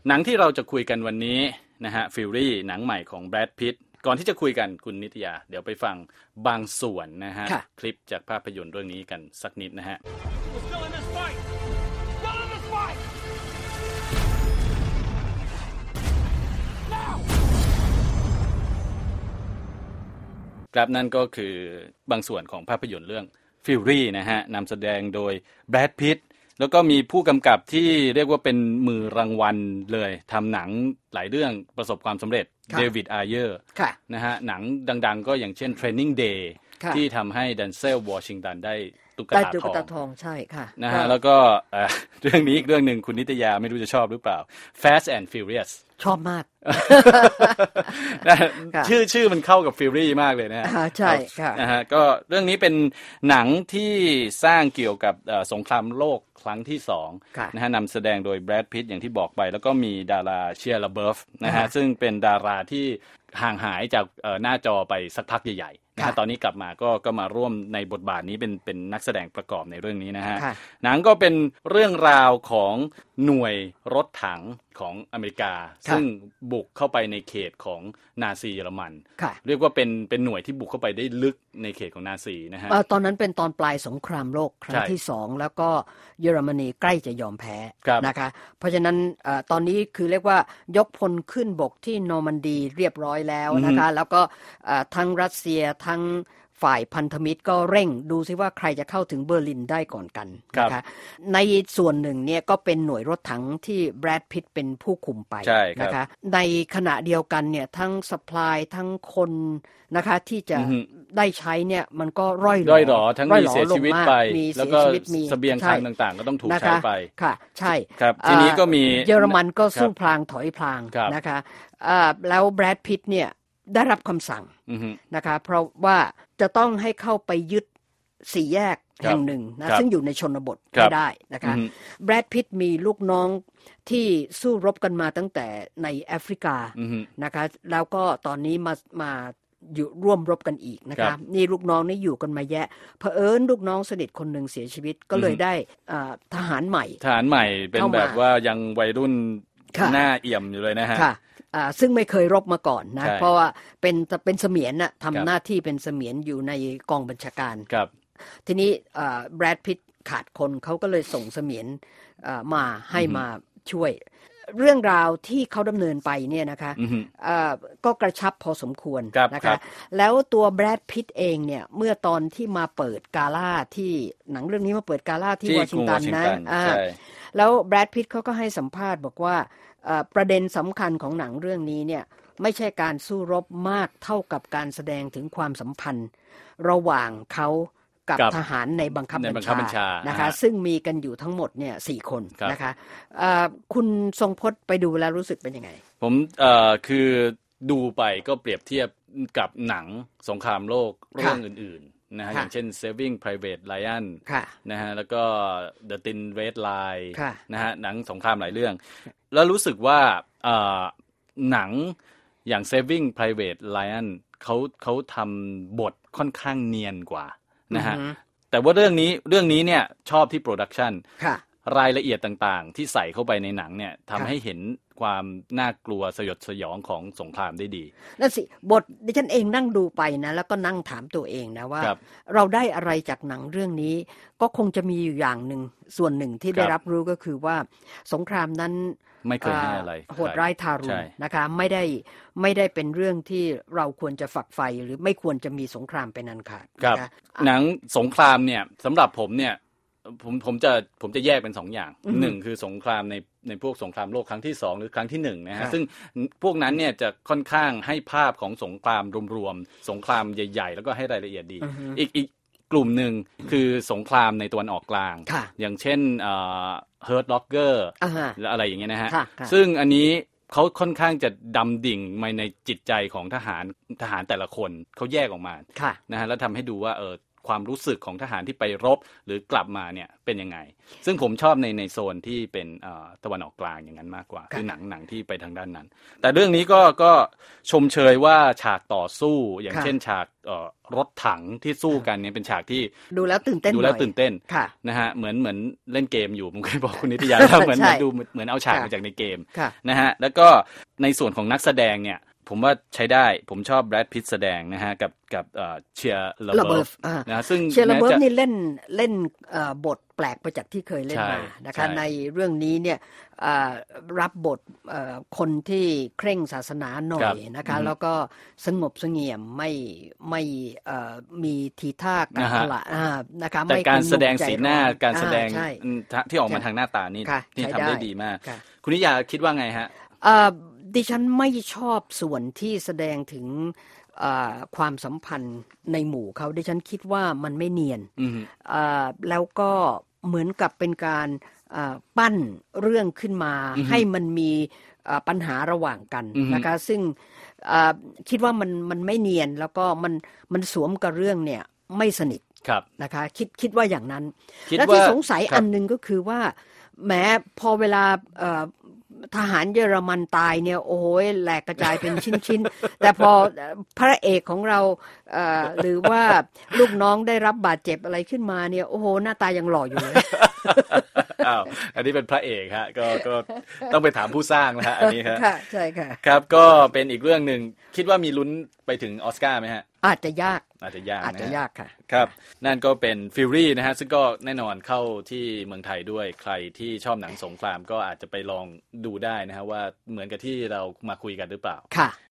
หนังที่เราจะคุยกันวันนี้นะฮะ Fury หนังใหม่ของ Brad Pitt ก่อนที่จะคุยกันคุณนิตยาเดี๋ยวไปฟังบางส่วนนะฮะคลิปจากภาพยนตร์เรื่องนี้กันสักนิดนะฮะครับนั่นก็คือบางส่วนของภาพยนตร์เรื่อง Fury นะฮะนำแสดงโดย Brad Pitt แล้วก็มีผู้กำกับที่เรียกว่าเป็นมือรางวัลเลยทำหนังหลายเรื่องประสบความสำเร็จเดวิด อายเยอร์นะฮะหนังดังๆก็อย่างเช่น Training Day ที่ทำให้แดนเซลวอชิงตันได้ตุ๊กตาทองใช่ค่ะนะฮะแล้วก็เรื่องนี้อีกเรื่องหนึ่งคุณนิตยาไม่รู้จะชอบหรือเปล่า Fast and Furious ชอบมากชื่อมันเข้ากับ Fury มากเลยนะฮะใช่ค่ะนะฮะก็เรื่องนี้เป็นหนังที่สร้างเกี่ยวกับสงครามโลกครั้งที่2นะฮะนำแสดงโดย Brad Pitt อย่างที่บอกไปแล้วก็มีดาราเชียร์ลาเบิร์ฟนะฮะซึ่งเป็นดาราที่ห่างหายจากหน้าจอไปสักพักใหญ่ๆนะฮะตอนนี้กลับมาก็มาร่วมในบทบาทนี้เป็นนักแสดงประกอบในเรื่องนี้นะฮะหนังก็เป็นเรื่องราวของหน่วยรถถังของอเมริกาซึ่งบุกเข้าไปในเขตของนาซีเยอรมันเรียกว่าเป็นหน่วยที่บุกเข้าไปได้ลึกในเขตของนาซีนะฮะตอนนั้นเป็นตอนปลายสงครามโลกครั้งที่2แล้วก็เยอรมนีใกล้จะยอมแพ้นะคะเพราะฉะนั้นตอนนี้คือเรียกว่ายกพลขึ้นบกที่นอร์มันดีเรียบร้อยแล้วนะคะแล้วก็ทั้งรัสเซียทั้งฝ่ายพันธมิตรก็เร่งดูซิว่าใครจะเข้าถึงเบอร์ลินได้ก่อนกันนะคะในส่วนหนึ่งเนี่ยก็เป็นหน่วยรถถังที่แบรดพิตต์เป็นผู้คุมไปนะคะในขณะเดียวกันเนี่ยทั้งซัพพลายทั้งคนนะคะที่จะได้ใช้เนี่ยมันก็ร่อยหรอทั้งมีเสียชีวิตไปแล้วก็เสบียงคลังต่างๆก็ต้องถูกใช้ไปค่ะใช่ครับทีนี้ก็มีเยอรมันก็สู้พลางถอยพลางนะคะแล้วแบรดพิตต์เนี่ยได้รับคำสั่งนะคะเพราะว่าจะต้องให้เข้าไปยึดสี่แยกแห่งหนึ่งนะซึ่งอยู่ในชนบทไม่ได้นะคะแบรดพิตต์มีลูกน้องที่สู้รบกันมาตั้งแต่ในแอฟริกานะคะแล้วก็ตอนนี้มาอยู่ร่วมรบกันอีกนะคะนี่ลูกน้องนี่อยู่กันมาแยะเผอิญลูกน้องสนิทคนหนึ่งเสียชีวิตก็เลยได้ทหารใหม่เป็นแบบว่ายังวัยรุ่นหน้าเอี่ยมอยู่เลยนะฮะซึ่งไม่เคยรบมาก่อนนะเพราะว่าเป็นเสมียนน่ะทำหน้าที่เป็นเสมียนอยู่ในกองบัญชาการทีนี้แบรดพิตต์ขาดคนเขาก็เลยส่งเสมียนมาให้มาช่วยเรื่องราวที่เขาดำเนินไปเนี่ยนะคะก็กระชับพอสมควรนะคะแล้วตัวแบรดพิตต์เองเนี่ยเมื่อตอนที่มาเปิดกาล่าที่หนังเรื่องนี้มาเปิดกาล่าที่วอชิงตันนะแล้วแบรดพิตต์เขาก็ให้สัมภาษณ์บอกว่าประเด็นสำคัญของหนังเรื่องนี้เนี่ยไม่ใช่การสู้รบมากเท่ากับการแสดงถึงความสัมพันธ์ระหว่างเขากับทหารในบังคับบัญชานะคะซึ่งมีกันอยู่ทั้งหมดเนี่ย4คนนะคะคุณทรงพจน์ไปดูแล้วรู้สึกเป็นยังไงผมคือดูไปก็เปรียบเทียบกับหนังสงครามโลกเรื่องอื่นๆนะฮะอย่างเช่น Saving Private Ryan นะฮะแล้วก็ The Thin Red Line นะฮะหนังสงครามหลายเรื่องแล้วรู้สึกว่าหนังอย่าง Saving Private Ryan เขาทำบทค่อนข้างเนียนกว่านะฮะแต่ว่าเรื่องนี้เนี่ยชอบที่โปรดักชันรายละเอียดต่างๆที่ใส่เข้าไปในหนังเนี่ยทำให้เห็นความน่ากลัวสยดสยองของสงครามได้ดีนั่นสิบทดิฉันเองนั่งดูไปนะแล้วก็นั่งถามตัวเองนะว่าเราได้อะไรจากหนังเรื่องนี้ก็คงจะมีอยู่อย่างหนึ่งส่วนหนึ่งที่ได้รับรู้ก็คือว่าสงครามนั้นไม่เคยให้อะไรโหดร้ายทารุณนะคะไม่ได้เป็นเรื่องที่เราควรจะฝักใฝ่หรือไม่ควรจะมีสงครามเป็นอันขาดนะคะหนังสงครามเนี่ยสำหรับผมเนี่ยผมจะแยกเป็น2อย่างหนึ่งคือสงครามในพวกสงครามโลกครั้งที่2หรือครั้งที่1นะฮะซึ่งพวกนั้นเนี่ยจะค่อนข้างให้ภาพของสงครามรวมๆสงครามใหญ่ๆแล้วก็ให้รายละเอียดดีอีกกลุ่มหนึ่งคือสงครามในตะวันออกกลางอย่างเช่นHurt Locker หรืออะไรอย่างเงี้ยนะฮะซึ่งอันนี้เขาค่อนข้างจะดำดิ่งมาในจิตใจของทหารแต่ละคนเขาแยกออกมานะฮะแล้วทำให้ดูว่าความรู้สึกของทหารที่ไปรบหรือกลับมาเนี่ยเป็นยังไงซึ่งผมชอบในโซนที่เป็นตะวันออกกลางอย่างนั้นมากกว่าคือหนังที่ไปทางด้านนั้นแต่เรื่องนี้ก็ชมเชยว่าฉากต่อสู้อย่างเช่นฉากรถถังที่สู้กันเนี่ยเป็นฉากที่ดูแล้วตื่นเต้นนะฮะเหมือนเล่นเกมอยู่ผมเคยบอกคุณนิตยาแล้วเหมือนดูเหมือนเอาฉากมาจากในเกมนะฮะแล้วก็ในส่วนของนักแสดงเนี่ยผมว่าใช้ได้ผมชอบแบรดพิตต์แสดงนะฮะกับเชียร์ลาเบิร์ฟนะซึ่งเชียร์ลาเบิร์ฟนี่เล่นบทแปลกไปจากที่เคยเล่นมานะคะในเรื่องนี้เนี่ยรับบทคนที่เคร่งศาสนาหน่อยนะคะแล้วก็สงบเสงี่ยมไม่มีทีท่าการตลาดนะคะแต่การแสดงสีหน้าการแสดงที่ออกมาทางหน้าตานี่ทำได้ดีมากคุณนิยาคิดว่าไงฮะดิฉันไม่ชอบส่วนที่แสดงถึงความสัมพันธ์ในหมู่เขาดิฉันคิดว่ามันไม่เนียนแล้วก็เหมือนกับเป็นการปั้นเรื่องขึ้นมาให้มันมีปัญหาระหว่างกันนะคะซึ่งคิดว่ามันไม่เนียนแล้วก็มันสวมกับเรื่องเนี่ยไม่สนิทนะคะคิดว่าอย่างนั้นและที่สงสัยอันนึงก็คือว่าแม้พอเวลาทหารเยอรมันตายเนี่ยโอ้ยแหลกกระจายเป็นชิ้นๆแต่พอพระเอกของเราหรือว่าลูกน้องได้รับบาดเจ็บอะไรขึ้นมาเนี่ยโอ้โหหน้าตายังหล่ออยู่เลยอ้าวอันนี้เป็นพระเอกฮะก็ต้องไปถามผู้สร้างนะฮะอันนี้ครับค่ะใช่ค่ะครับก็เป็นอีกเรื่องนึงคิดว่ามีลุ้นไปถึงออสการ์มั้ยฮะอาจจะยากค่ะครับนั่นก็เป็นฟิวรี่นะฮะซึ่งก็แน่นอนเข้าที่เมืองไทยด้วยใครที่ชอบหนังสงครามก็อาจจะไปลองดูได้นะฮะว่าเหมือนกับที่เรามาคุยกันหรือเปล่าค่ะ